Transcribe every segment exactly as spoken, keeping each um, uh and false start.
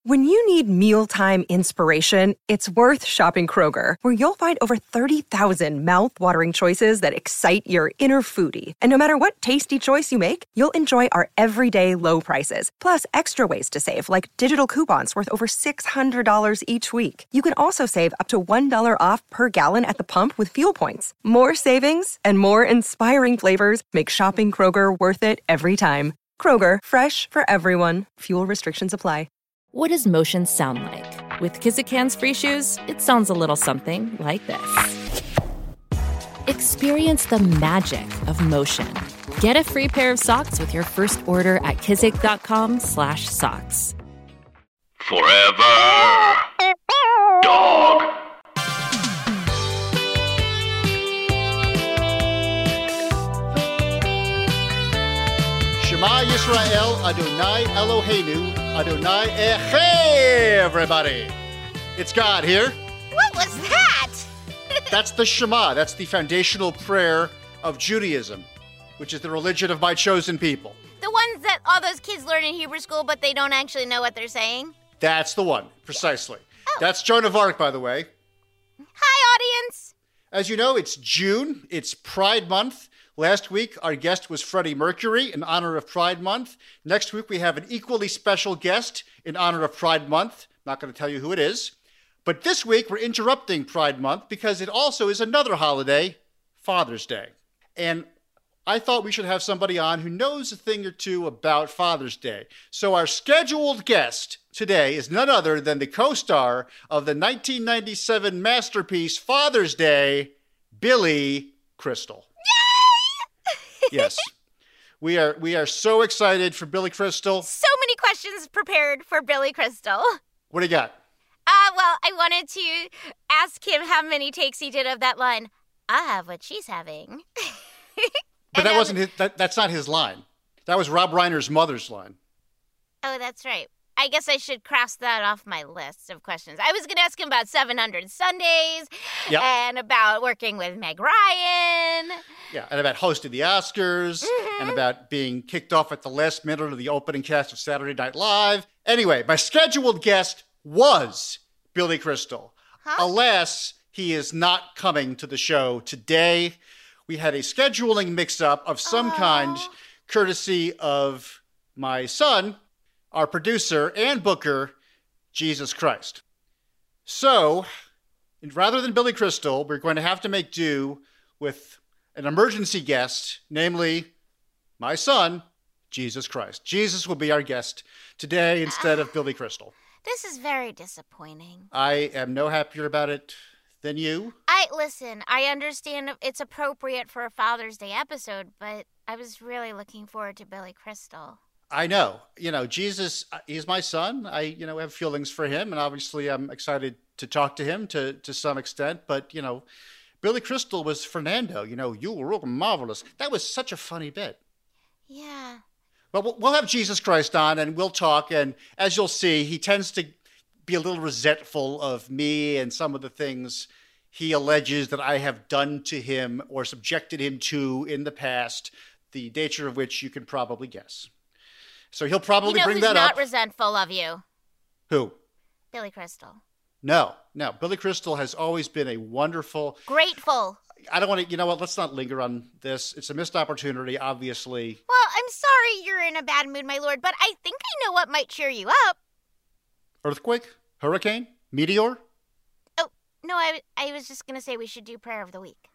When you need mealtime inspiration, it's worth shopping Kroger, where you'll find over thirty thousand mouth-watering choices that excite your inner foodie. And no matter what tasty choice you make, you'll enjoy our everyday low prices, plus extra ways to save, like digital coupons worth over six hundred dollars each week. You can also save up to one dollar off per gallon at the pump with fuel points. More savings and more inspiring flavors make shopping Kroger worth it every time. Kroger, fresh for everyone. Fuel restrictions apply. What does motion sound like? With Kizikans free shoes, it sounds a little something like this. Experience the magic of motion. Get a free pair of socks with your first order at kizik.com slash socks. Forever Dog. Shema Yisrael, Adonai Eloheinu, Adonai Echei, everybody. It's God here. What was that? That's the Shema. That's the foundational prayer of Judaism, which is the religion of my chosen people. The ones that all those kids learn in Hebrew school, but they don't actually know what they're saying? That's the one, precisely. Oh. That's Joan of Arc, by the way. Hi, audience. As you know, it's June. It's Pride Month. Last week, our guest was Freddie Mercury in honor of Pride Month. Next week, we have an equally special guest in honor of Pride Month. Not going to tell you who it is. But this week, we're interrupting Pride Month because it also is another holiday, Father's Day. And I thought we should have somebody on who knows a thing or two about Father's Day. So our scheduled guest today is none other than the co-star of the nineteen ninety-seven masterpiece Father's Day, Billy Crystal. Yes. We are we are so excited for Billy Crystal. So many questions prepared for Billy Crystal. What do you got? Uh, well, I wanted to ask him how many takes he did of that line, I have what she's having. But that wasn't his, that, that's not his line. That was Rob Reiner's mother's line. Oh, that's right. I guess I should cross that off my list of questions. I was going to ask him about seven hundred Sundays Yep. and about working with Meg Ryan. Yeah, and about hosting the Oscars Mm-hmm. and about being kicked off at the last minute of the opening cast of Saturday Night Live. Anyway, my scheduled guest was Billy Crystal. Huh? Alas, he is not coming to the show today. We had a scheduling mix-up of some Aww. kind, courtesy of my son, our producer and booker, Jesus Christ. So, rather than Billy Crystal, we're going to have to make do with an emergency guest, namely my son, Jesus Christ. Jesus will be our guest today instead of Billy Crystal. This is very disappointing. I am no happier about it than you. I listen, I understand it's appropriate for a Father's Day episode, but I was really looking forward to Billy Crystal. I know. You know, Jesus, he's my son. I, you know, have feelings for him, and obviously I'm excited to talk to him to, to some extent. But, you know, Billy Crystal was Fernando. You know, you were marvelous. That was such a funny bit. Yeah. But we'll, we'll have Jesus Christ on, and we'll talk. And as you'll see, he tends to be a little resentful of me and some of the things he alleges that I have done to him or subjected him to in the past, the nature of which you can probably guess. So he'll probably you know bring who's that not up. resentful of you? Who? Billy Crystal. No, no. Billy Crystal has always been a wonderful... Grateful. I don't want to... You know what? Let's not linger on this. It's a missed opportunity, obviously. Well, I'm sorry you're in a bad mood, my lord, but I think I know what might cheer you up. Earthquake? Hurricane? Meteor? Oh, no, I, I was just going to say we should do prayer of the week.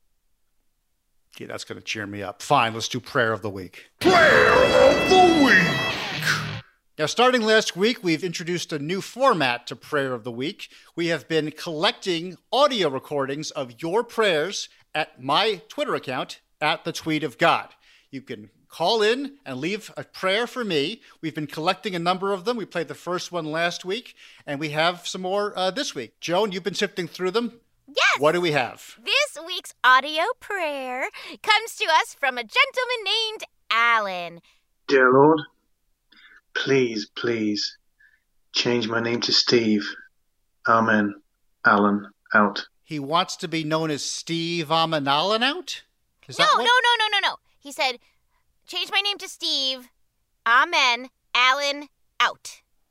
Yeah, that's going to cheer me up. Fine, let's do prayer of the week. Prayer of the week. Now, starting last week, we've introduced a new format to Prayer of the Week. We have been collecting audio recordings of your prayers at my Twitter account, at the Tweet of God. You can call in and leave a prayer for me. We've been collecting a number of them. We played the first one last week, and we have some more uh, this week. Joan, you've been sifting through them. Yes! What do we have? This week's audio prayer comes to us from a gentleman named Alan. Dear Lord, please, please, change my name to Steve. Amen. Alan, out. He wants to be known as Steve Amanalin out? Is No, that no, what? no, no, no, no. He said, change my name to Steve. Amen. Alan, out.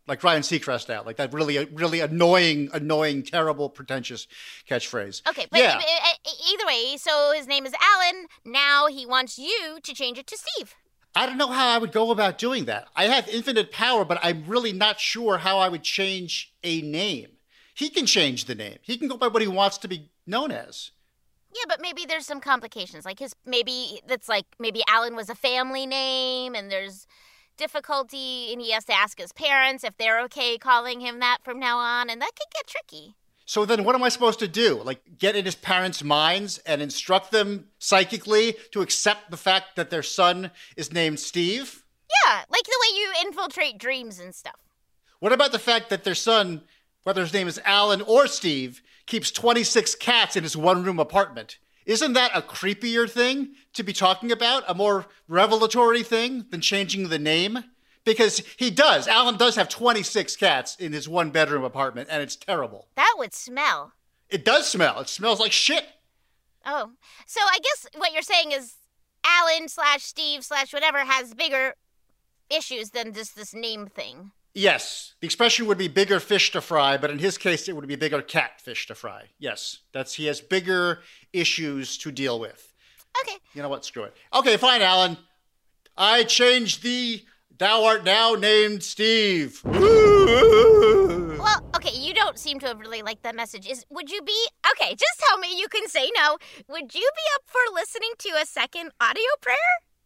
like Ryan Seacrest out, like that really, really annoying, annoying, terrible, pretentious catchphrase. Okay, but yeah. e- e- either way, so his name is Alan. Now he wants you to change it to Steve. I don't know how I would go about doing that. I have infinite power, but I'm really not sure how I would change a name. He can change the name. He can go by what he wants to be known as. Yeah, but maybe there's some complications. Like his, maybe that's like, maybe Alan was a family name and there's difficulty and he has to ask his parents if they're okay calling him that from now on. And that could get tricky. So then what am I supposed to do? Like get in his parents' minds and instruct them psychically to accept the fact that their son is named Steve? Yeah, like the way you infiltrate dreams and stuff. What about the fact that their son, whether his name is Alan or Steve, keeps twenty-six cats in his one-room apartment? Isn't that a creepier thing to be talking about? A more revelatory thing than changing the name? Because he does. Alan does have twenty-six cats in his one-bedroom apartment, and it's terrible. That would smell. It does smell. It smells like shit. Oh, so I guess what you're saying is Alan slash Steve slash whatever has bigger issues than just this name thing. Yes. The expression would be bigger fish to fry, but in his case, it would be bigger cat fish to fry. Yes. That's he has bigger issues to deal with. Okay. You know what? Screw it. Okay, fine, Alan. I changed the... Thou art now named Steve. Well, okay, you don't seem to have really liked that message. Is would you be okay? Just tell me. You can say no. Would you be up for listening to a second audio prayer?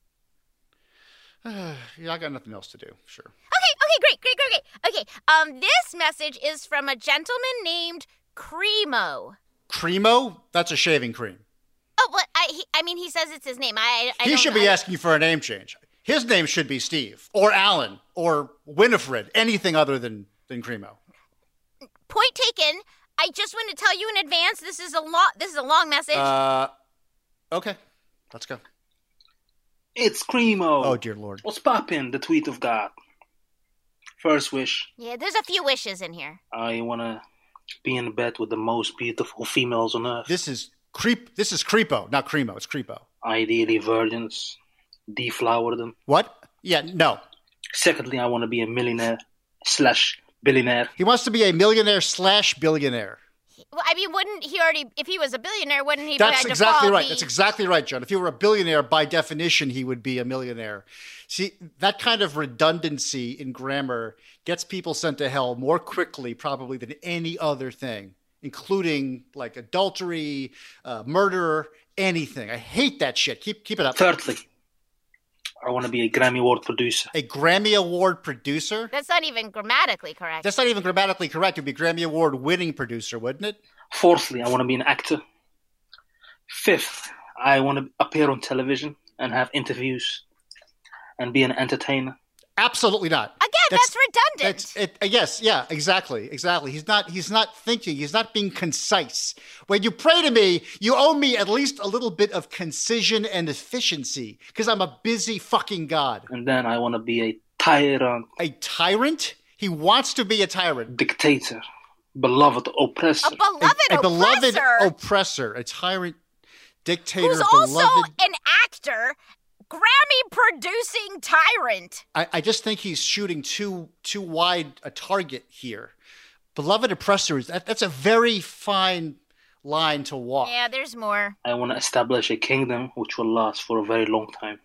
Yeah, I got nothing else to do. Sure. Okay. Okay. Great. Great. Great. Great. Okay. Um, this message is from a gentleman named Cremo. Cremo? That's a shaving cream. Oh, but I. He, I mean, he says it's his name. I. I he don't, should be I, asking for a name change. His name should be Steve or Alan or Winifred, anything other than, than Cremo. Point taken. I just want to tell you in advance. This is a long. This is a long message. Uh, okay, let's go. It's Cremo. Oh dear Lord. What's poppin'? The tweet of God. First wish. Yeah, there's a few wishes in here. I wanna be in bed with the most beautiful females on earth. This is creep. This is Creepo, not Cremo. It's Creepo. Ideally virgins. Deflower them. What? Yeah, no. Secondly, I want to be a millionaire slash billionaire. He wants to be a millionaire slash billionaire. Well, I mean, wouldn't he already, if he was a billionaire, wouldn't he That's by exactly default right. be... That's exactly right, John. If he were a billionaire, by definition, he would be a millionaire. See, that kind of redundancy in grammar gets people sent to hell more quickly, probably, than any other thing, including, like, adultery, uh, murder, anything. I hate that shit. Keep keep it up. Thirdly, I want to be a Grammy Award producer. A Grammy Award producer? That's not even grammatically correct. That's not even grammatically correct. It would be Grammy Award winning producer, wouldn't it? Fourthly, I want to be an actor. Fifth, I want to appear on television and have interviews and be an entertainer. Absolutely not. Again, that's, that's redundant. That's, it, uh, yes, yeah, exactly, exactly. He's not. He's not thinking. He's not being concise. When you pray to me, you owe me at least a little bit of concision and efficiency, because I'm a busy fucking god. And then I want to be a tyrant. A tyrant? He wants to be a tyrant. Dictator. Beloved oppressor. A beloved a, a oppressor. beloved oppressor. A tyrant, dictator, who's also beloved. an actor. Grammy-producing tyrant. I, I just think he's shooting too too wide a target here. Beloved oppressor, that, that's a very fine line to walk. Yeah, there's more. I want to establish a kingdom which will last for a very long time.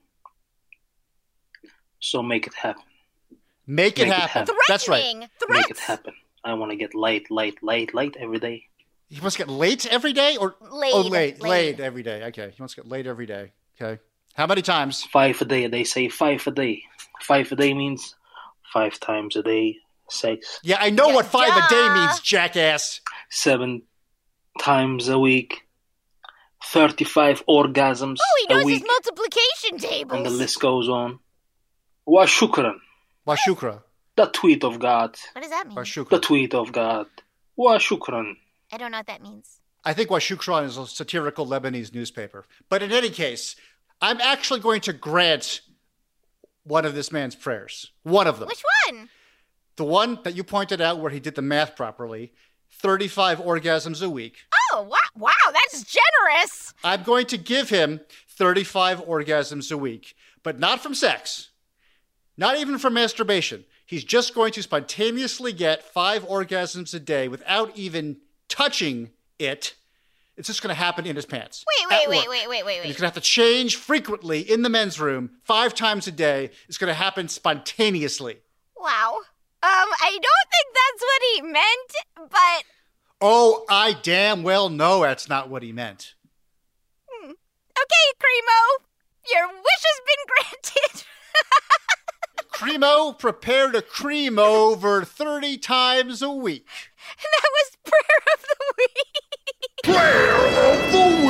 So make it happen. Make it, Make it happen. happen. That's right. Threatening. Make Threats. it happen. I want to get late, late, late, late every day. He wants to get late every day? or Laid. Oh, late. Laid. Late every day. Okay. He wants to get late every day. Okay. How many times? Five a day. They say five a day. Five a day means five times a day sex. Yeah, I know Yeah, what five a day duh. means, jackass. Seven times a week. Thirty-five orgasms Oh, he a knows week. his multiplication tables. And the list goes on. Wa shukran. Wa shukra. The tweet of God. What does that mean? Wa The shukra. tweet of God. Wa shukran. I don't know what that means. I think Wa shukran is a satirical Lebanese newspaper. But in any case, I'm actually going to grant one of this man's prayers. One of them. Which one? The one that you pointed out where he did the math properly. thirty-five orgasms a week. Oh, wow, wow, that's generous. I'm going to give him thirty-five orgasms a week, but not from sex. Not even from masturbation. He's just going to spontaneously get five orgasms a day without even touching it. It's just going to happen in his pants. Wait, wait, at wait, work. wait, wait, wait, And he's wait. going to have to change frequently in the men's room five times a day. It's going to happen spontaneously. Wow. Um, I don't think that's what he meant, but... Oh, I damn well know that's not what he meant. Hmm. Okay, Cremo. Your wish has been granted. Cremo, prepare to cream over thirty times a week. That was prayer of the week. Player of the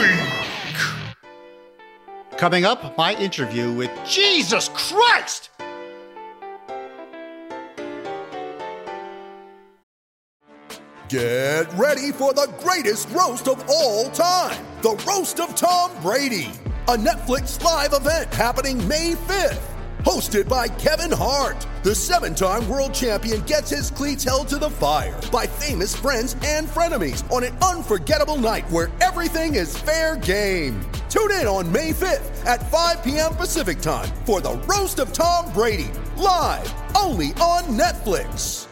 week. Coming up, my interview with Jesus Christ! Get ready for the greatest roast of all time, the Roast of Tom Brady, a Netflix live event happening May fifth. Hosted by Kevin Hart, the seven-time world champion gets his cleats held to the fire by famous friends and frenemies on an unforgettable night where everything is fair game. Tune in on May fifth at five p.m. Pacific time for the Roast of Tom Brady, live only on Netflix.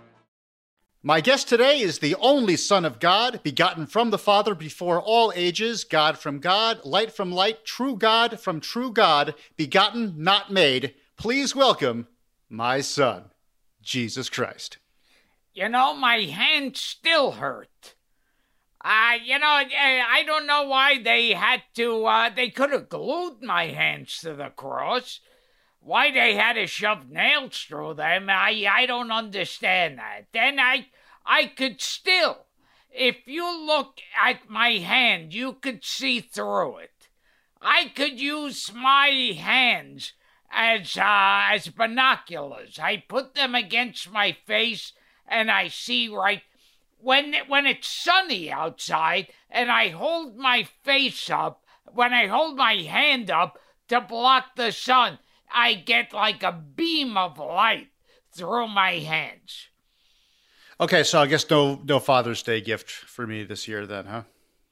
My guest today is the only Son of God, begotten from the Father before all ages, God from God, light from light, true God from true God, begotten, not made. Please welcome my son, Jesus Christ. You know, my hand still hurt. Uh, you know, I don't know why they had to, uh, they could have glued my hands to the cross. Why they had to shove nails through them, I, I don't understand that. Then I, I could still, if you look at my hand, you could see through it. I could use my hands as, uh, as binoculars. I put them against my face and I see right. When, when it's sunny outside and I hold my face up, when I hold my hand up to block the sun, I get like a beam of light through my hands. Okay, so I guess no no Father's Day gift for me this year then, huh?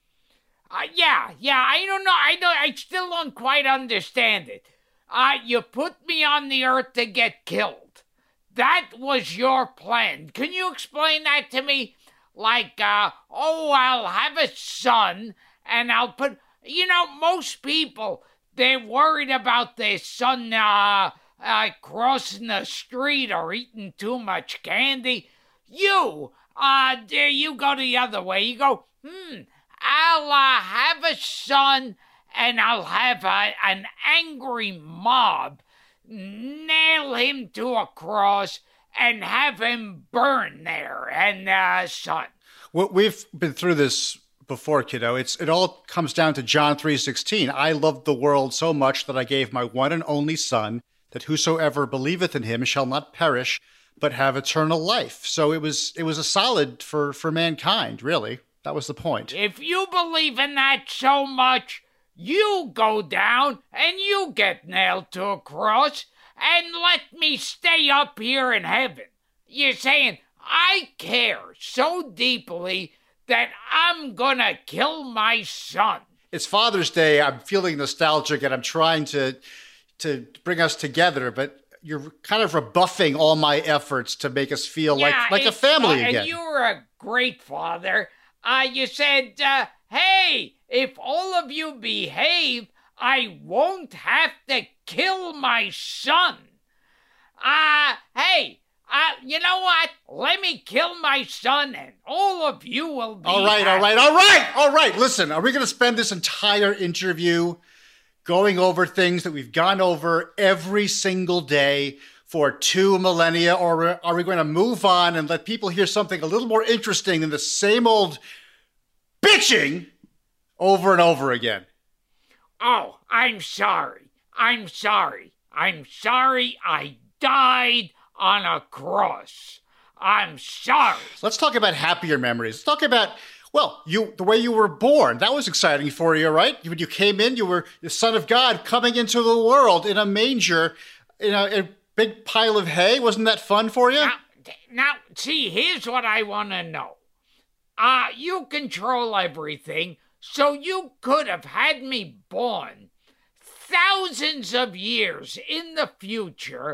Uh, yeah, yeah, I don't know. I don't. I still don't quite understand it. Uh, you put me on the earth to get killed. That was your plan. Can you explain that to me? Like, uh, oh, I'll have a son and I'll put... You know, most people... They're worried about their son uh, uh, crossing the street or eating too much candy. You, uh, you go the other way. You go, hmm, I'll uh, have a son and I'll have a, an angry mob nail him to a cross and have him burn there and uh, son. Well, we've been through this before, kiddo. It's it all comes down to John three sixteen. I loved the world so much that I gave my one and only Son, that whosoever believeth in him shall not perish, but have eternal life. So it was it was a solid for, for mankind, really. That was the point. If you believe in that so much, you go down and you get nailed to a cross and let me stay up here in heaven. You're saying, I care so deeply that I'm gonna kill my son. It's Father's Day. I'm feeling nostalgic and I'm trying to to bring us together, but you're kind of rebuffing all my efforts to make us feel Yeah, like like a it's, family uh, again. And you were a great father. Uh, you said, uh, hey, if all of you behave, I won't have to kill my son. Uh, hey, Uh, you know what? Let me kill my son and all of you will be All right, happy. all right, all right, all right. Listen, are we going to spend this entire interview going over things that we've gone over every single day for two millennia, or are we going to move on and let people hear something a little more interesting than the same old bitching over and over again? Oh, I'm sorry. I'm sorry. I'm sorry I died on a cross. I'm sorry. Let's talk about happier memories. Let's talk about, well, you the way you were born. That was exciting for you, right? When you came in, you were the Son of God coming into the world in a manger, in a, a big pile of hay. Wasn't that fun for you? Now, now see, here's what I want to know. Uh, you control everything, so you could have had me born thousands of years in the future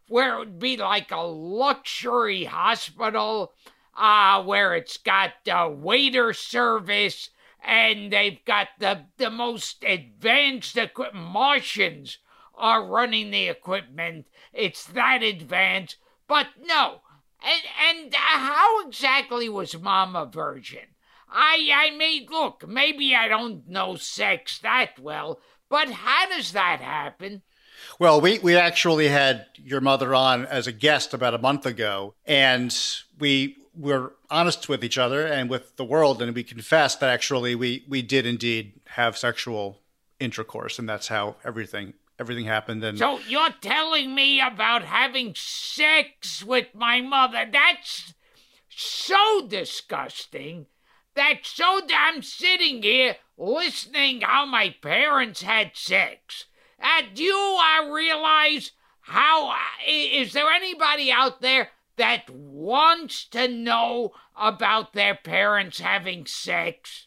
where it would be like a luxury hospital, uh, where it's got uh, waiter service, and they've got the, the most advanced equipment. Martians are running the equipment. It's that advanced. But no. And, and uh, how exactly was Mom a virgin? I, I mean, look, maybe I don't know sex that well, but how does that happen? Well, we, we actually had your mother on as a guest about a month ago, and we were honest with each other and with the world, and we confessed that actually we, we did indeed have sexual intercourse, and that's how everything everything happened. And so you're telling me about having sex with my mother? That's so disgusting. That's so I'm sitting here listening how my parents had sex. Uh, do you uh, realize how... Uh, is there anybody out there that wants to know about their parents having sex?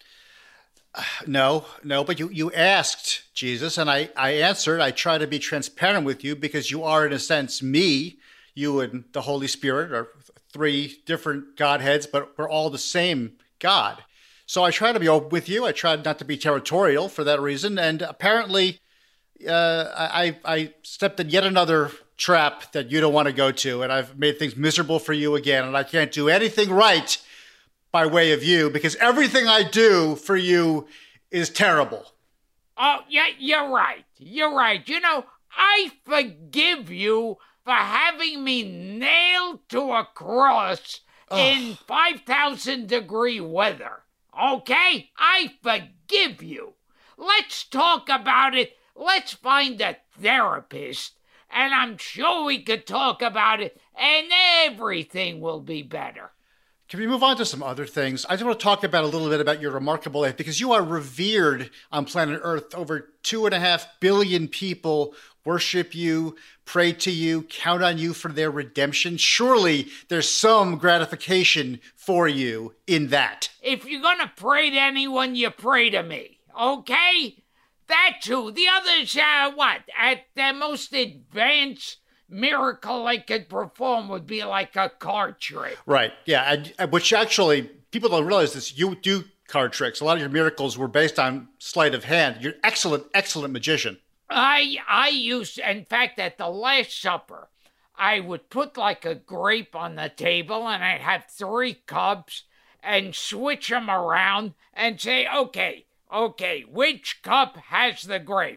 No, no, but you, you asked, Jesus, and I, I answered. I try to be transparent with you because you are, in a sense, me. You and the Holy Spirit are three different Godheads, but we're all the same God. So I try to be open with you. I tried not to be territorial for that reason. And apparently uh, I, I stepped in yet another trap that you don't want to go to. And I've made things miserable for you again. And I can't do anything right by way of you because everything I do for you is terrible. Oh, yeah, you're right. You're right. You know, I forgive you for having me nailed to a cross oh. in five thousand degree weather. Okay? I forgive you. Let's talk about it. Let's find a therapist, and I'm sure we could talk about it, and everything will be better. Can we move on to some other things? I just want to talk about a little bit about your remarkable life because you are revered on planet Earth. Over two and a half billion people worship you, pray to you, count on you for their redemption. Surely there's some gratification for you in that. If you're going to pray to anyone, you pray to me, okay? That's who. The others, uh, what? At their most advanced miracle I could perform would be like a card trick. Right, yeah, and, which actually, people don't realize this, you do card tricks. A lot of your miracles were based on sleight of hand. You're an excellent, excellent magician. I I used, in fact, at the Last Supper, I would put like a grape on the table and I'd have three cups and switch them around and say, okay, okay, which cup has the grape?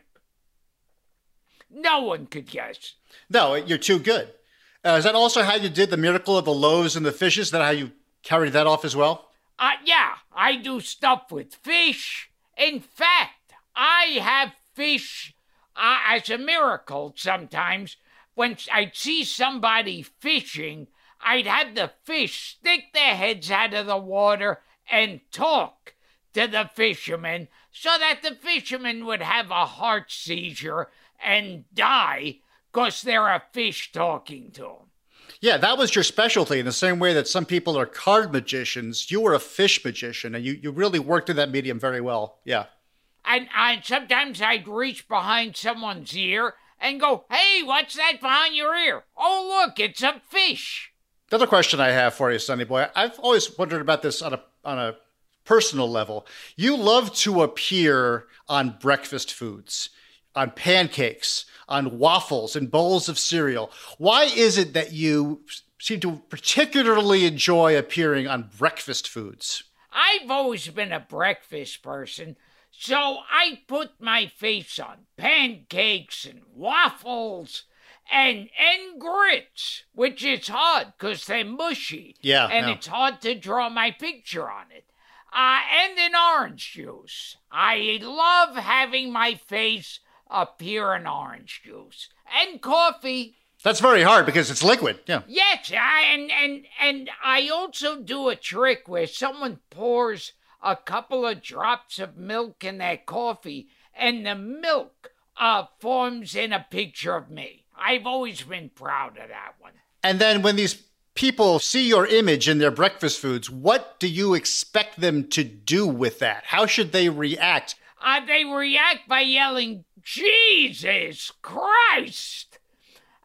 No one could guess. No, you're too good. Uh, is that also how you did the miracle of the loaves and the fishes? Is that how you carried that off as well? Uh, yeah, I do stuff with fish. In fact, I have fish uh, as a miracle sometimes. When I'd see somebody fishing, I'd have the fish stick their heads out of the water and talk to the fishermen so that the fishermen would have a heart seizure and die because they're a fish talking to them. Yeah, that was your specialty. In the same way that some people are card magicians, you were a fish magician, and you, you really worked in that medium very well. Yeah. And, and sometimes I'd reach behind someone's ear and go, hey, what's that behind your ear? Oh, look, it's a fish. Another question I have for you, Sonny Boy. I've always wondered about this on a on a personal level. You love to appear on breakfast foods, on pancakes, on waffles and bowls of cereal. Why is it that you seem to particularly enjoy appearing on breakfast foods? I've always been a breakfast person, so I put my face on pancakes and waffles and and grits, which is hard because they're mushy. Yeah, and yeah. It's hard to draw my picture on it. Uh, and an orange juice. I love having my face appear in orange juice. And coffee. That's very hard because it's liquid, yeah. Yes, I, and, and, and I also do a trick where someone pours a couple of drops of milk in their coffee, and the milk uh, forms in a picture of me. I've always been proud of that one. And then when these people see your image in their breakfast foods, what do you expect them to do with that? How should they react? Uh, they react by yelling, Jesus Christ!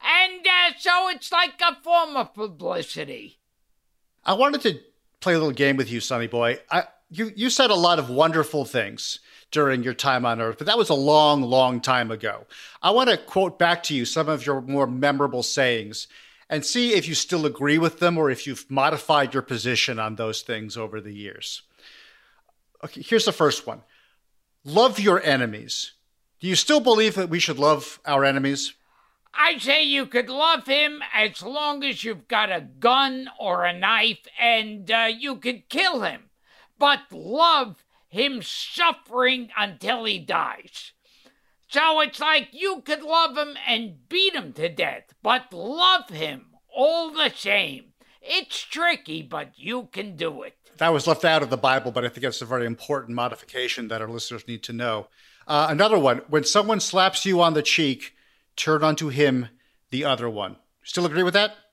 And uh, so it's like a form of publicity. I wanted to play a little game with you, Sonny Boy. I, you, you said a lot of wonderful things during your time on Earth, but that was a long, long time ago. I want to quote back to you some of your more memorable sayings and see if you still agree with them or if you've modified your position on those things over the years. Okay, here's the first one. Love your enemies. Do you still believe that we should love our enemies? I say you could love him as long as you've got a gun or a knife and uh, you could kill him. But love him suffering until he dies. So it's like you could love him and beat him to death, but love him all the same. It's tricky, but you can do it. That was left out of the Bible, but I think that's a very important modification that our listeners need to know. Uh, another one, when someone slaps you on the cheek, turn unto him the other one. Still agree with that?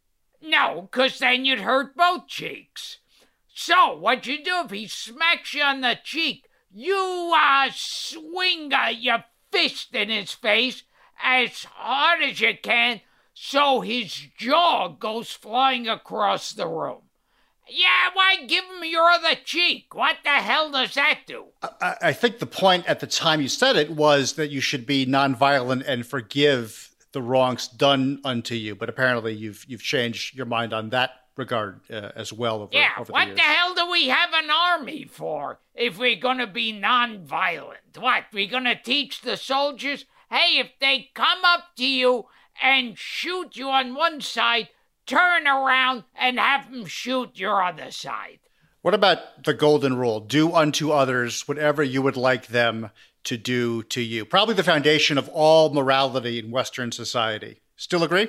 No, because then you'd hurt both cheeks. So what you do if he smacks you on the cheek, you uh, swing uh, your fist in his face as hard as you can so his jaw goes flying across the room. Yeah, why give him your other cheek? What the hell does that do? I, I think the point at the time you said it was that you should be nonviolent and forgive the wrongs done unto you. But apparently you've you've changed your mind on that regard uh, as well over, yeah, over the what years. the hell do we have an army for if we're going to be nonviolent? What, we're going to teach the soldiers, hey, if they come up to you and shoot you on one side, turn around and have them shoot your other side. What about the golden rule? Do unto others whatever you would like them to do to you. Probably the foundation of all morality in Western society. Still agree?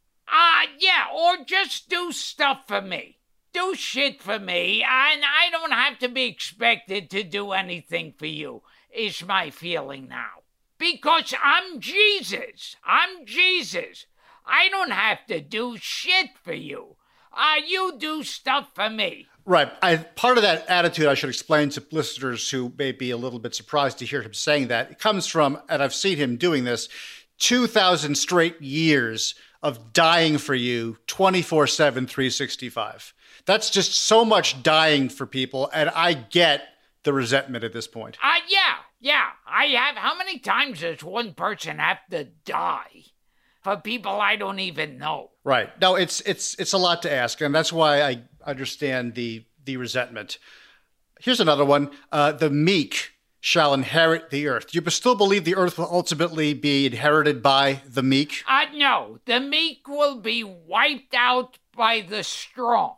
Uh, yeah, or just do stuff for me. Do shit for me, and I don't have to be expected to do anything for you, is my feeling now. Because I'm Jesus. I'm Jesus. I don't have to do shit for you. Uh, you do stuff for me. Right. I, part of that attitude, I should explain to listeners who may be a little bit surprised to hear him saying that. It comes from, and I've seen him doing this, two thousand straight years of dying for you twenty-four seven, three sixty-five. That's just so much dying for people, and I get the resentment at this point. Uh, yeah, yeah. I have. How many times does one person have to die for people I don't even know? Right. No, it's it's it's a lot to ask, and that's why I understand the the resentment. Here's another one. Uh, the meek shall inherit the earth. Do you still believe the earth will ultimately be inherited by the meek? Uh, no. The meek will be wiped out by the strong.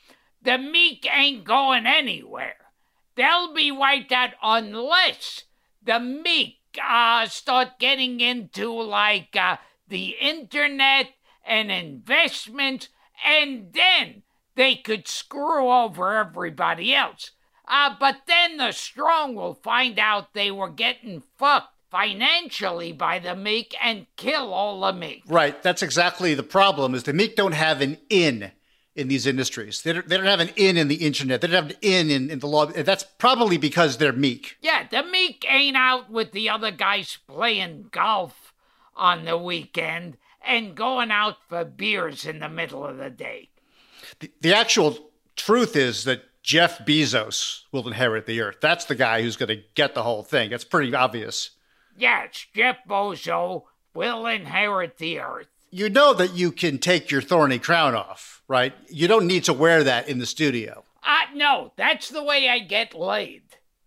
The meek ain't going anywhere. They'll be wiped out unless the meek uh, start getting into, like, uh, the internet and investment, and then they could screw over everybody else. Uh, but then the strong will find out they were getting fucked financially by the meek and kill all the meek. Right. That's exactly the problem, is the meek don't have an in in these industries. They don't, they don't have an in in the internet. They don't have an in in, in the law. That's probably because they're meek. Yeah, the meek ain't out with the other guys playing golf on the weekend and going out for beers in the middle of the day. The, the actual truth is that Jeff Bezos will inherit the earth. That's the guy who's going to get the whole thing. It's pretty obvious. Yes, Jeff Bezos will inherit the earth. You know that you can take your thorny crown off, right? You don't need to wear that in the studio. Uh, no, that's the way I get laid.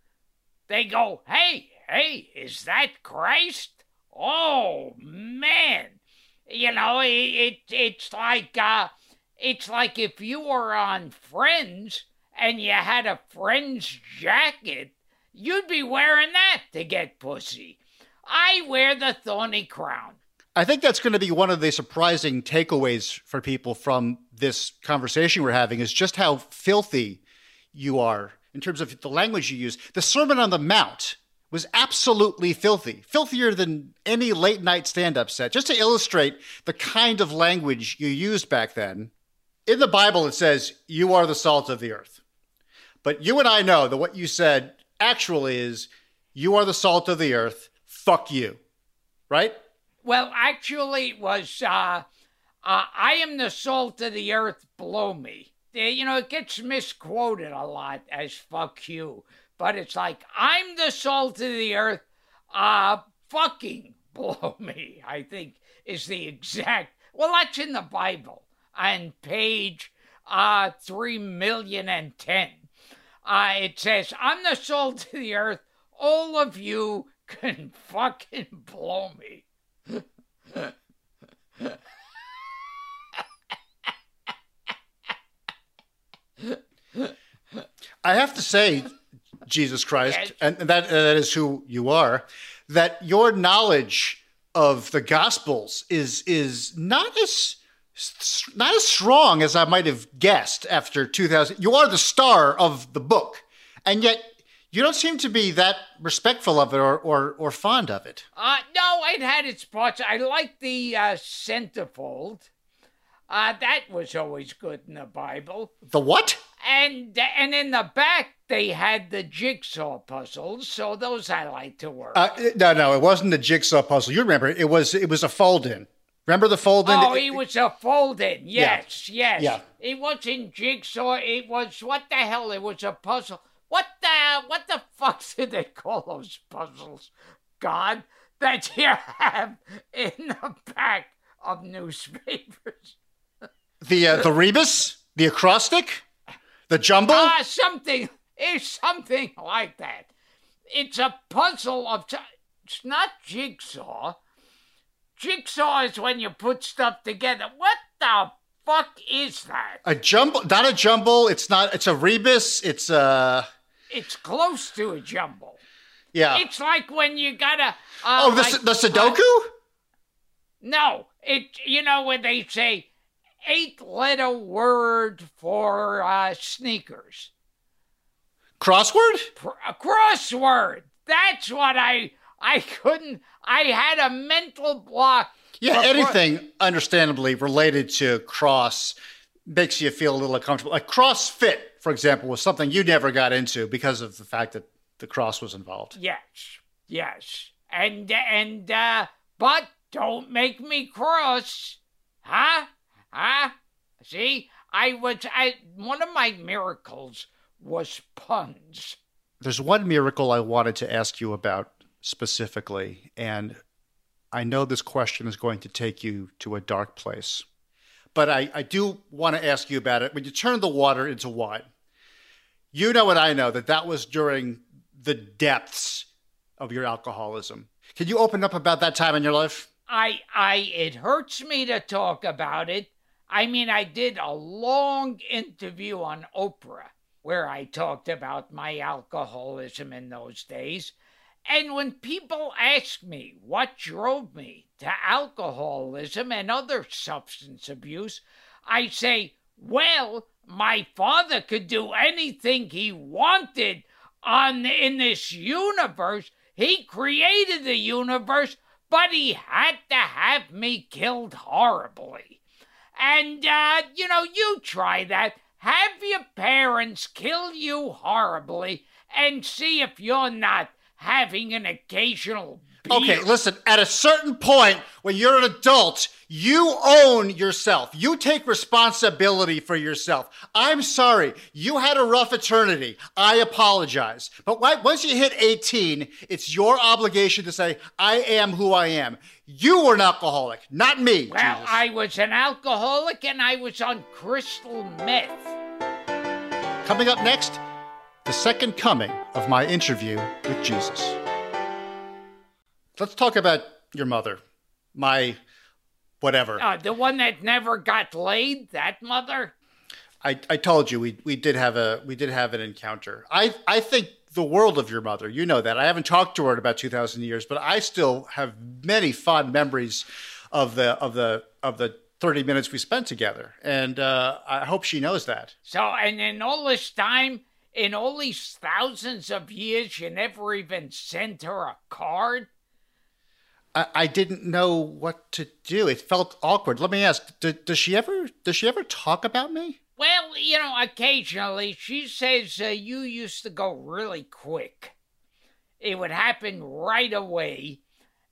They go, hey, hey, is that Christ? Oh, man. You know, it, it it's like, uh, it's like if you were on Friends and you had a Friends jacket, you'd be wearing that to get pussy. I wear the thorny crown. I think that's going to be one of the surprising takeaways for people from this conversation we're having, is just how filthy you are in terms of the language you use. The Sermon on the Mount was absolutely filthy, filthier than any late night stand-up set. Just to illustrate the kind of language you used back then, in the Bible it says, you are the salt of the earth. But you and I know that what you said actually is, you are the salt of the earth, fuck you, right? Well, actually, it was, uh, uh, I am the salt of the earth, blow me. Uh, You know, it gets misquoted a lot as fuck you. But it's like, I'm the salt of the earth, uh, fucking blow me, I think is the exact, well, that's in the Bible. On page, uh, three million and ten. Uh, it says, I'm the salt of the earth, all of you can fucking blow me. I have to say, Jesus Christ, Yes. and that that is who you are, that your knowledge of the Gospels is is not as not as strong as I might have guessed after two thousand. You are the star of the book, and yet you don't seem to be that respectful of it or or, or fond of it. Uh, no, it had its parts. I like the uh, centerfold. Uh, that was always good in the Bible. The what? And and in the back, they had the jigsaw puzzles, so those I like to work. Uh, no, no, it wasn't a jigsaw puzzle. You remember, it was it was a fold-in. Remember the fold-in? Oh, it was a fold-in. Yes, Yeah. yes. Yeah. It wasn't jigsaw. It was, what the hell? It was a puzzle. What the, what the fuck did they call those puzzles? God, that you have in the back of newspapers. The uh, the rebus, the acrostic, the jumble. Ah, something. It's something like that. It's a puzzle of. T- it's not jigsaw. Jigsaw is when you put stuff together. What the fuck is that? A jumble, not a jumble. It's not. It's a rebus. It's uh It's close to a jumble. yeah. It's like when you gotta. Uh, oh, the like, the Sudoku. uh, no, it. You know when they say eight-letter word for uh, sneakers. Crossword. Pr- a crossword. That's what I. I couldn't. I had a mental block. Yeah, for- anything understandably related to cross makes you feel a little uncomfortable. Like CrossFit, for example, was something you never got into because of the fact that the cross was involved. Yes, yes, and and uh, but don't make me cross, huh? Huh? See, I was. I one of my miracles was puns. There's one miracle I wanted to ask you about specifically, and I know this question is going to take you to a dark place, but I, I do want to ask you about it. When you turn the water into wine, you know and I know that that was during the depths of your alcoholism. Can you open up about that time in your life? I, I, it hurts me to talk about it. I mean, I did a long interview on Oprah where I talked about my alcoholism in those days. And when people ask me what drove me to alcoholism and other substance abuse, I say, well, my father could do anything he wanted on in this universe. He created the universe, but he had to have me killed horribly. And, uh, you know, you try that. Have your parents kill you horribly and see if you're not having an occasional beer. Okay, listen, at a certain point when you're an adult, you own yourself. You take responsibility for yourself. I'm sorry, you had a rough eternity. I apologize. But once you hit eighteen, it's your obligation to say, I am who I am. You were an alcoholic, not me. Well, Jesus. I was an alcoholic and I was on crystal meth. Coming up next, the second coming of my interview with Jesus. Let's talk about your mother, my whatever. Uh, the one that never got laid, that mother? I, I told you we we did have a we did have an encounter. I I think the world of your mother. You know that. I haven't talked to her in about two thousand years, but I still have many fond memories of the of the of the thirty minutes we spent together, and uh, I hope she knows that. So, and in all this time, in all these thousands of years, you never even sent her a card? I, I didn't know what to do. It felt awkward. Let me ask: do, Does she ever does she ever talk about me? Well, you know, occasionally she says uh, you used to go really quick. It would happen right away.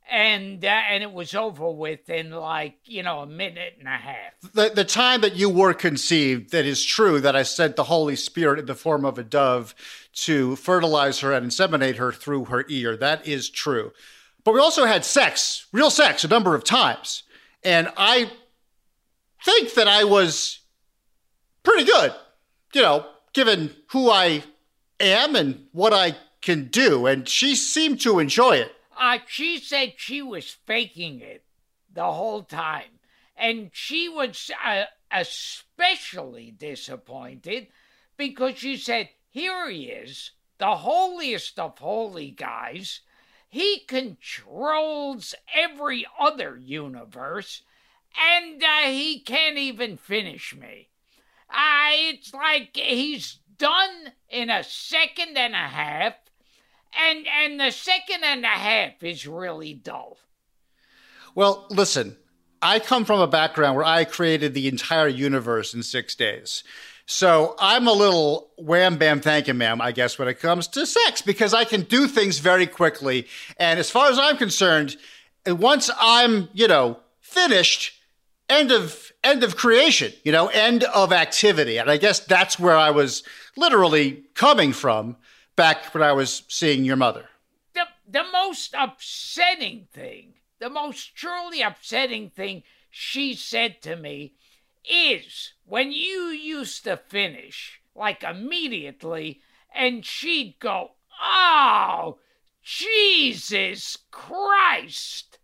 and uh, and it was over with in like, you know, a minute and a half. The, the time that you were conceived, that is true that I sent the Holy Spirit in the form of a dove to fertilize her and inseminate her through her ear. That is true. But we also had sex, real sex, a number of times. And I think that I was pretty good, you know, given who I am and what I can do. And she seemed to enjoy it. Uh, she said she was faking it the whole time. And she was uh, especially disappointed because she said, here he is, the holiest of holy guys. He controls every other universe, and uh, he can't even finish me. Uh, it's like he's done in a second and a half, and and the second and a half is really dull. Well, listen, I come from a background where I created the entire universe in six days. So I'm a little wham, bam, thank you, ma'am, I guess, when it comes to sex, because I can do things very quickly. And as far as I'm concerned, once I'm, you know, finished, end of end of creation, you know, end of activity. And I guess that's where I was literally coming from back when I was seeing your mother. The, the most upsetting thing, the most truly upsetting thing she said to me is when you used to finish, like immediately, and she'd go, oh, Jesus Christ.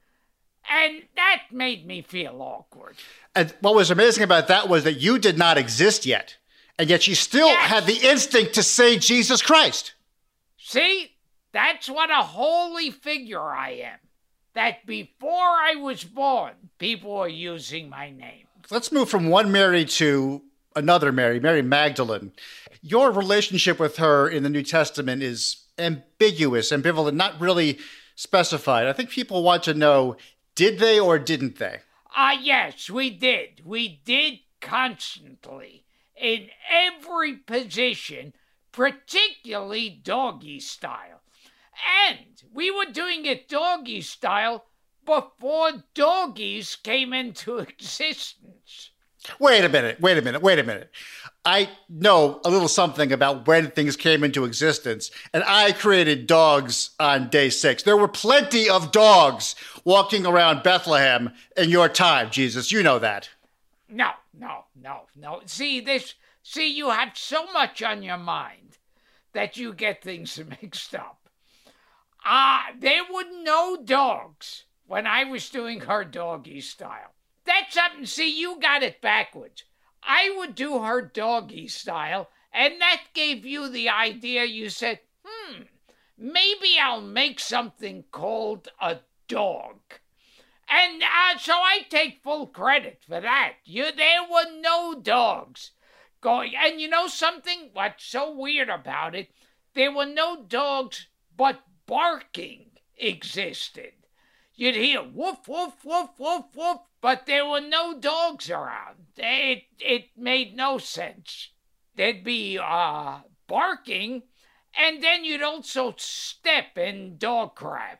And that made me feel awkward. And what was amazing about that was that you did not exist yet. And yet you still yes. had the instinct to say Jesus Christ. See, that's what a holy figure I am. That before I was born, people were using my name. Let's move from one Mary to another Mary, Mary Magdalene. Your relationship with her in the New Testament is ambiguous, ambivalent, not really specified. I think people want to know, did they or didn't they? Ah, uh, yes, we did. We did constantly. In every position, particularly doggy style. And we were doing it doggy style before doggies came into existence. Wait a minute, wait a minute, wait a minute. I know a little something about when things came into existence, and I created dogs on day six. There were plenty of dogs walking around Bethlehem in your time, Jesus. You know that. No, no, no, no. See, this, see, you have so much on your mind that you get things mixed up. Ah, uh, there were no dogs when I was doing her doggy style. That's something, see, you got it backwards. I would do her doggy style, and that gave you the idea. You said, hmm, maybe I'll make something called a dog. And uh, so I take full credit for that. You, there were no dogs going. And you know something? What's so weird about it? There were no dogs, but barking existed. You'd hear woof, woof, woof, woof, woof, but there were no dogs around. It, it made no sense. There'd be uh, barking, and then you'd also step in dog crap.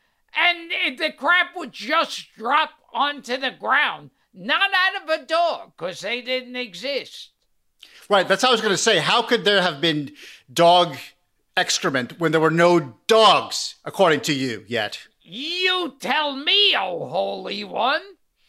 And the crap would just drop onto the ground, not out of a dog, because they didn't exist. Right, that's how I was going to say. How could there have been dog excrement when there were no dogs, according to you, yet? You tell me, oh Holy One.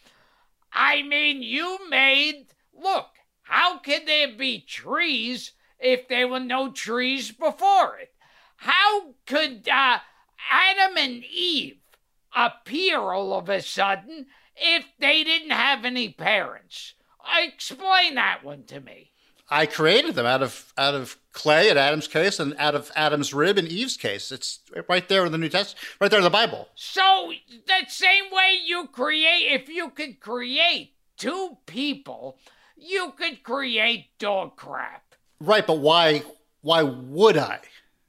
I mean, you made... Look, how could there be trees if there were no trees before it? How could... Uh, Adam and Eve appear all of a sudden if they didn't have any parents? Explain that one to me. I created them out of out of clay in Adam's case and out of Adam's rib in Eve's case. It's right there in the New Testament, right there in the Bible. So that same way you create, if you could create two people, you could create dog crap. Right, but why why would I?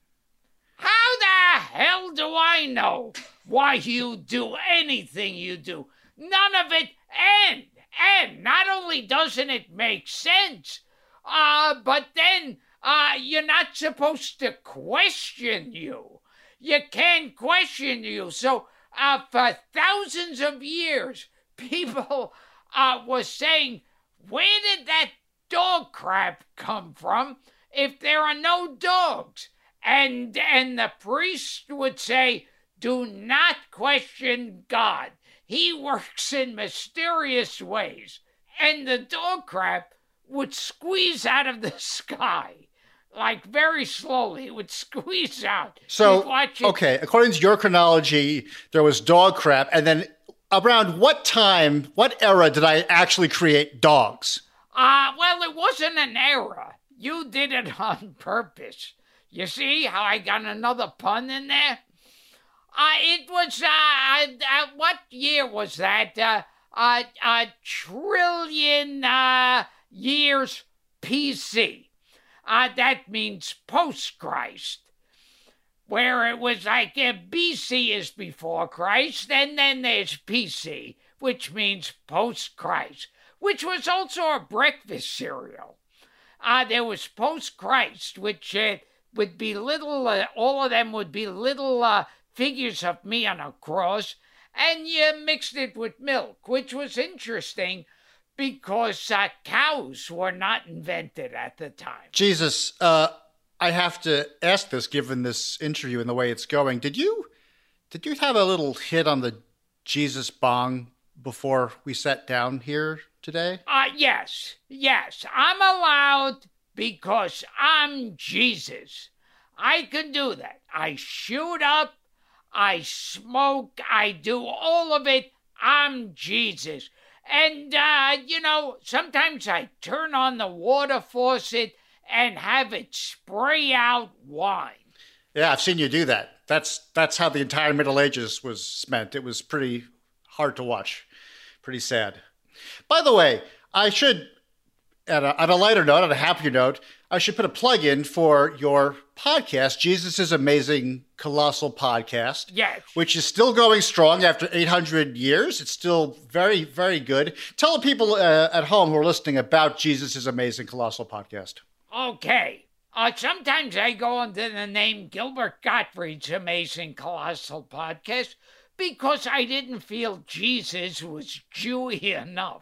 How the hell do I know why you do anything you do? None of it, and, and not only doesn't it make sense, uh, but then uh, you're not supposed to question you. You can't question you, so uh, for thousands of years, people uh, were saying, where did that dog crap come from if there are no dogs? And, and the priest would say, do not question God. He works in mysterious ways. And the dog crap would squeeze out of the sky. Like, very slowly, it would squeeze out. So, okay, according to your chronology, there was dog crap, and then around what time, what era did I actually create dogs? Uh, well, it wasn't an era. You did it on purpose. You see how I got another pun in there? Uh, it was, uh, uh, what year was that? Uh, uh, a trillion, uh, years P C. Uh, that means post-Christ. Where it was like uh, B C is before Christ, and then there's P C, which means post-Christ, which was also a breakfast cereal. Uh, there was post-Christ, which uh, would be little, uh, all of them would be little uh, figures of me on a cross, and you mixed it with milk, which was interesting because uh, cows were not invented at the time. Jesus, uh, I have to ask this, given this interview and the way it's going. Did you, did you have a little hit on the Jesus bong before we sat down here today? Uh, yes, yes. I'm allowed because I'm Jesus. I can do that. I shoot up, I smoke, I do all of it. I'm Jesus. And, uh, you know, sometimes I turn on the water faucet and have it spray out wine. Yeah, I've seen you do that. That's that's how the entire Middle Ages was spent. It was pretty hard to watch. Pretty sad. By the way, I should, at a, on a lighter note, on a happier note, I should put a plug in for your podcast, Jesus' Amazing Colossal Podcast. Yes. Which is still going strong after eight hundred years. It's still very, very good. Tell the people uh, at home who are listening about Jesus' Amazing Colossal Podcast. Okay. Uh, sometimes I go under the name Gilbert Gottfried's Amazing Colossal Podcast because I didn't feel Jesus was Jewy enough.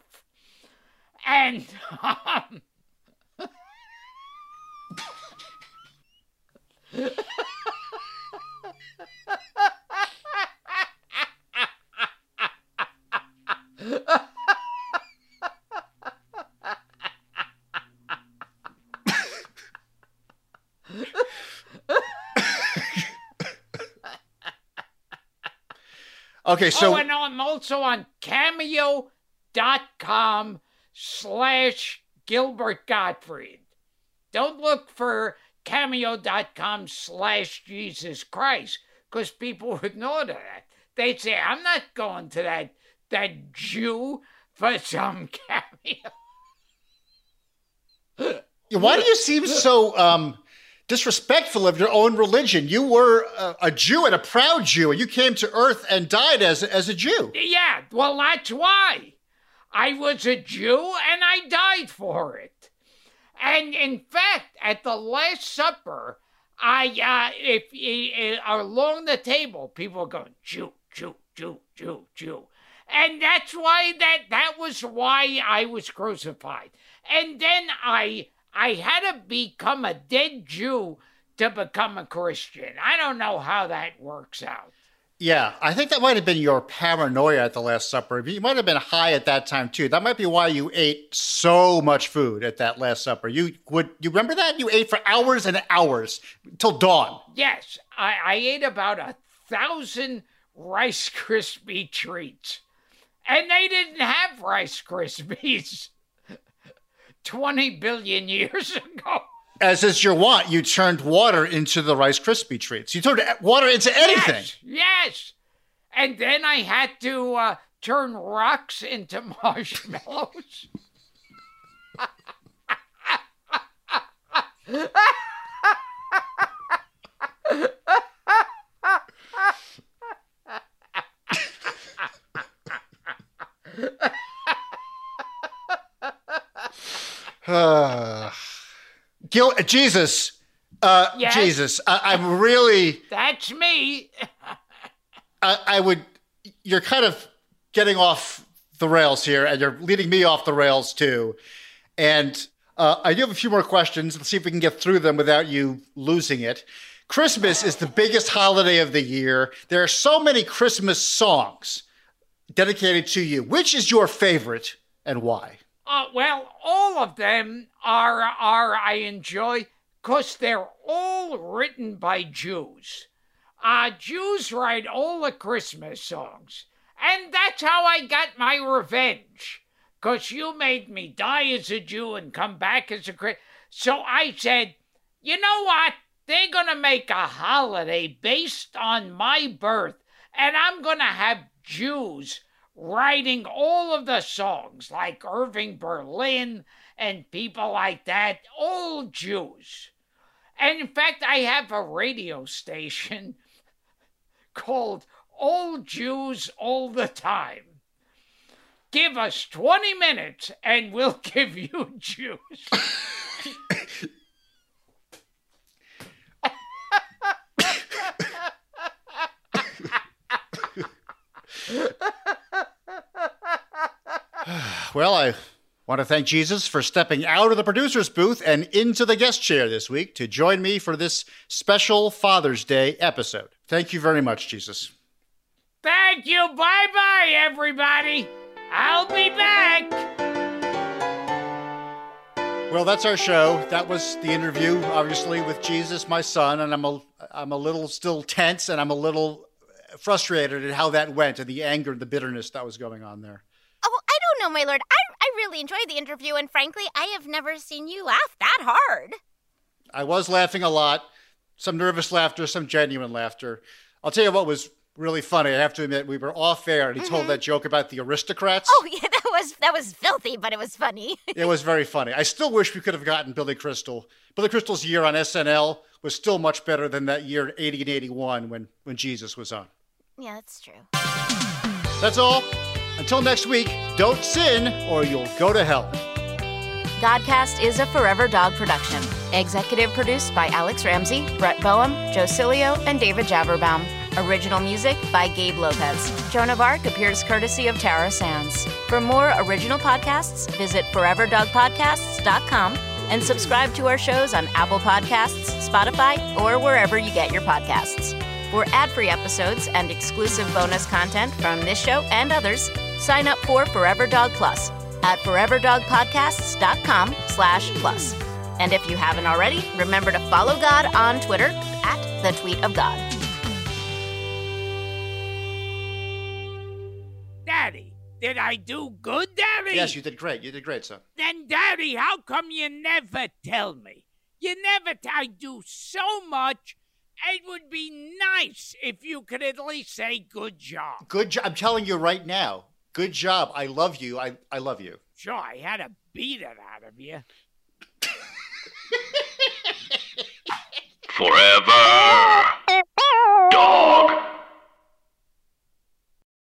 And, um... Okay, so... Oh, and I'm also on cameo dot com slash Gilbert Gottfried. Don't look for cameo dot com slash Jesus Christ, because people would know that. They'd say, I'm not going to that, that Jew for some cameo. Why do you seem so... um? disrespectful of your own religion? You were a, a Jew and a proud Jew, and you came to Earth and died as, as a Jew. Yeah, well, that's why. I was a Jew, and I died for it. And in fact, at the Last Supper, I, uh, if, uh, along the table, people were going, Jew, Jew, Jew, Jew, Jew. And that's why, that, that was why I was crucified. And then I... I had to become a dead Jew to become a Christian. I don't know how that works out. Yeah, I think that might have been your paranoia at the Last Supper. You might have been high at that time, too. That might be why you ate so much food at that Last Supper. You would you remember that? You ate for hours and hours till dawn. Yes, I, I ate about a thousand Rice Krispie treats. And they didn't have Rice Krispies twenty billion years ago. As is your wont, you turned water into the Rice Krispie treats. You turned water into anything. Yes, yes. And then I had to uh, turn rocks into marshmallows. Uh, Gil- Jesus, uh, yes? Jesus, I- I'm really... That's me. I-, I would you're kind of getting off the rails here, and you're leading me off the rails too. And uh, I do have a few more questions. Let's see if we can get through them without you losing it. Christmas is the biggest holiday of the year. There are so many Christmas songs dedicated to you. Which is your favorite and why? Uh, well, all of them are, are I enjoy because they're all written by Jews. Uh, Jews write all the Christmas songs. And that's how I got my revenge. Because you made me die as a Jew and come back as a Christian. So I said, you know what? They're going to make a holiday based on my birth. And I'm going to have Jews writing all of the songs, like Irving Berlin and people like that. All Jews. And in fact, I have a radio station called All Jews All the Time. Give us twenty minutes and we'll give you Jews. Well, I want to thank Jesus for stepping out of the producer's booth and into the guest chair this week to join me for this special Father's Day episode. Thank you very much, Jesus. Thank you. Bye-bye, everybody. I'll be back. Well, that's our show. That was the interview, obviously, with Jesus, my son, and I'm a, I'm a little still tense, and I'm a little frustrated at how that went and the anger and the bitterness that was going on there. Oh, I don't know, my lord. I, I really enjoyed the interview, and frankly, I have never seen you laugh that hard. I was laughing a lot. Some nervous laughter, some genuine laughter. I'll tell you what was really funny. I have to admit, we were off air, and he mm-hmm. told that joke about the aristocrats. Oh, yeah, that was that was filthy, but it was funny. It was very funny. I still wish we could have gotten Billy Crystal. Billy Crystal's year on S N L was still much better than that year in eighty and eighty-one when, when Jesus was on. Yeah, that's true. That's all. Until next week, don't sin or you'll go to hell. Godcast is a Forever Dog production. Executive produced by Alex Ramsey, Brett Boehm, Joe Cilio, and David Javerbaum. Original music by Gabe Lopez. Joan of Arc appears courtesy of Tara Sands. For more original podcasts, visit forever dog podcasts dot com and subscribe to our shows on Apple Podcasts, Spotify, or wherever you get your podcasts. For ad-free episodes and exclusive bonus content from this show and others, sign up for Forever Dog Plus at forever dog podcasts dot com slash plus. And if you haven't already, remember to follow God on Twitter at the Tweet of God. Daddy, did I do good, Daddy? Yes, you did great. You did great, son. Then, Daddy, how come you never tell me? You never t- I do so much. It would be nice if you could at least say good job. Good job. I'm telling you right now. Good job. I love you. I, I love you. Sure, I had to beat it out of you. Forever.